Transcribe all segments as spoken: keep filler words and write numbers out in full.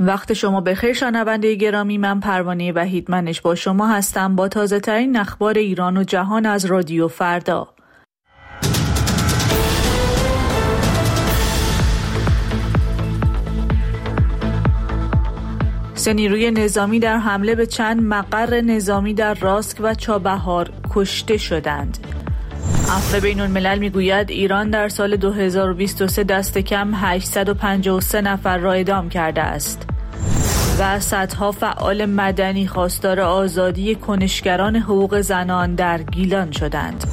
وقت شما بخیر شنونده گرامی، من پروانه وحیدمنش با شما هستم با تازه ترین اخبار ایران و جهان از رادیو فردا. سه نیروی نظامی در حمله به چند مقر نظامی در راسک و چابهار کشته شدند. عفو بین الملل میگوید ایران در سال دو هزار و بیست و سه دست کم هشتصد و پنجاه و سه نفر را اعدام کرده است و صدها فعال مدنی خواستار آزادی کنشگران حقوق زنان در گیلان شدند.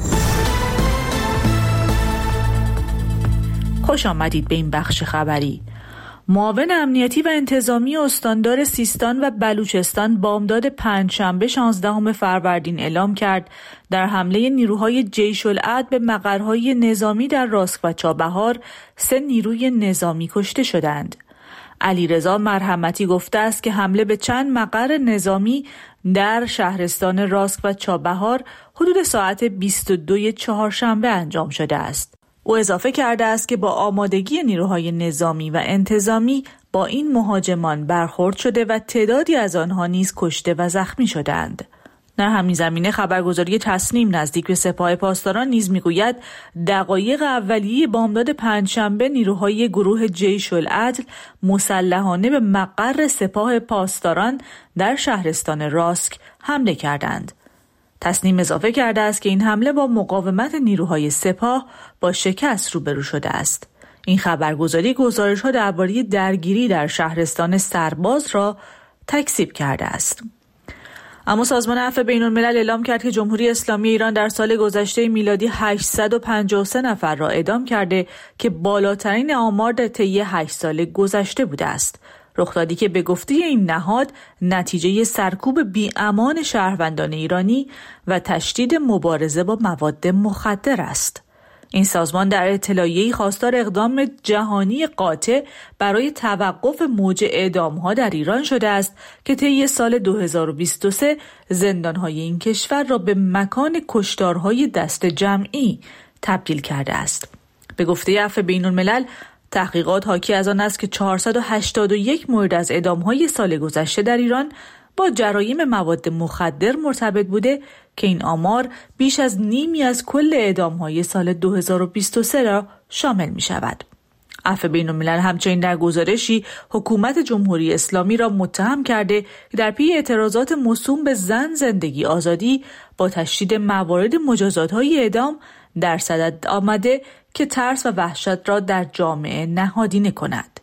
خوش آمدید به این بخش خبری. معاون امنیتی و انتظامی استاندار سیستان و بلوچستان بامداد پنجشنبه شانزدهم فروردین اعلام کرد در حمله نیروهای جیش العدل به مقرهای نظامی در راسک و چابهار سه نیروی نظامی کشته شدند. علیرضا مرحمتی گفته است که حمله به چند مقر نظامی در شهرستان راسک و چابهار حدود ساعت بیست و دو چهارشنبه انجام شده است. او اضافه کرده است که با آمادگی نیروهای نظامی و انتظامی با این مهاجمان برخورد شده و تعدادی از آنها نیز کشته و زخمی شدند. در همین زمینه خبرگزاری تصنیم نزدیک به سپاه پاسداران نیز میگوید دقایق اولیه بامداد پنجشنبه نیروهای گروه جیش العدل مسلحانه به مقر سپاه پاسداران در شهرستان راسک حمله کردند. تصنیم اضافه کرده است که این حمله با مقاومت نیروهای سپاه با شکست روبرو شده است. این خبرگزاری گزارش‌ها درباره درگیری در شهرستان سرباز را تکذیب کرده است. اما سازمان عفو بین الملل اعلام کرد که جمهوری اسلامی ایران در سال گذشته میلادی هشتصد و پنجاه و سه نفر را اعدام کرده که بالاترین آمار در طی هشت سال گذشته بوده است. رخدادی که به گفته این نهاد نتیجه سرکوب بی‌امان شهروندان ایرانی و تشدید مبارزه با مواد مخدر است. این سازمان در اطلاعیه‌ای خواستار اقدام جهانی قاطع برای توقف موج اعدام‌ها در ایران شده است که طی سال دو هزار و بیست و سه زندان‌های این کشور را به مکان کشتارهای دست جمعی تبدیل کرده است. به گفته عفو بین الملل تحقیقات حاکی از آن است که چهارصد و هشتاد و یک مورد از اعدام‌های سال گذشته در ایران با جرایم مواد مخدر مرتبط بوده که این آمار بیش از نیمی از کل اعدام‌های سال دو هزار و بیست و سه را شامل می‌شود. عفو بین الملل همچنین در گزارشی حکومت جمهوری اسلامی را متهم کرده که در پی اعتراضات موسوم به زن زندگی آزادی با تشدید موارد مجازات‌های اعدام در صدد آمده که ترس و وحشت را در جامعه نهادینه کند.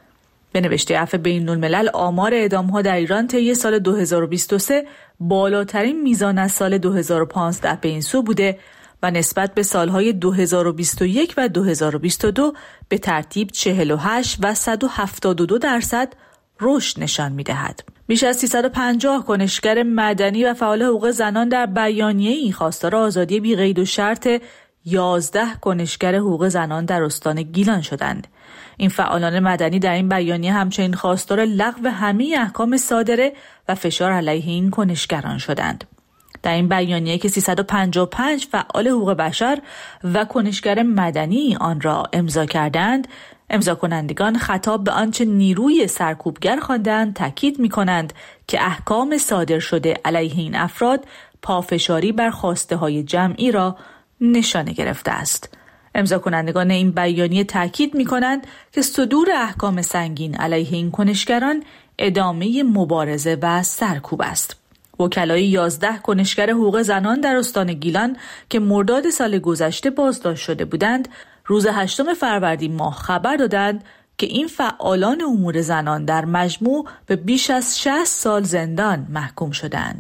به نوشته عفو بین الملل آمار اعدام‌ها در ایران طی سال دو هزار و بیست و سه بالاترین میزان از سال دو هزار و پانزده به این سو بوده و نسبت به سالهای دو هزار و بیست و یک و دو هزار و بیست و دو به ترتیب چهل و هشت و صد و هفتاد و دو درصد رشد نشان می‌دهد. بیش از سیصد و پنجاه کنشگر مدنی و فعال حقوق زنان در بیانیه‌ای خواستار آزادی بی قید و شرط یازده کنشگر حقوق زنان در استان گیلان شدند. این فعالان مدنی در این بیانیه همچنین خواستار لغو همه احکام صادره و فشار علیه این کنشگران شدند. در این بیانیه که سیصد و پنجاه و پنج فعال حقوق بشر و کنشگر مدنی آن را امضا کردند، امضا کنندگان خطاب به آنچه نیروی سرکوبگر خواندند تاکید می‌کنند که احکام صادر شده علیه این افراد پافشاری بر خواسته های جمعی را نشانه گرفته است. امضا کنندگان این بیانیه تاکید می‌کنند که صدور احکام سنگین علیه این کنشگران ادامه مبارزه و سرکوب است. وکلای یازده کنشگر حقوق زنان در استان گیلان که مرداد سال گذشته بازداشت شده بودند، روز هشتم فروردین ماه خبر دادند که این فعالان امور زنان در مجموع به بیش از شصت سال زندان محکوم شدند.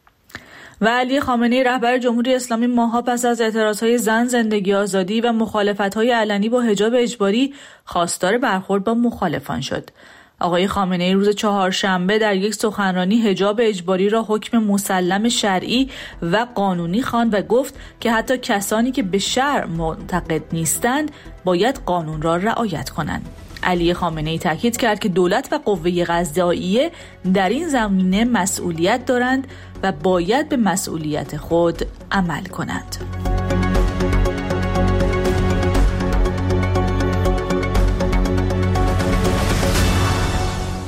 و علی خامنه‌ای رهبر جمهوری اسلامی ماه‌ها پس از اعتراضهای زن زندگی آزادی و مخالفت‌های علنی با حجاب اجباری خواستار برخورد با مخالفان شد. آقای خامنه‌ای روز چهارشنبه در یک سخنرانی حجاب اجباری را حکم مسلم شرعی و قانونی خواند و گفت که حتی کسانی که به شرع معتقد نیستند باید قانون را رعایت کنند. علی خامنه‌ای تاکید کرد که دولت و قوه قضاییه در این زمینه مسئولیت دارند و باید به مسئولیت خود عمل کنند.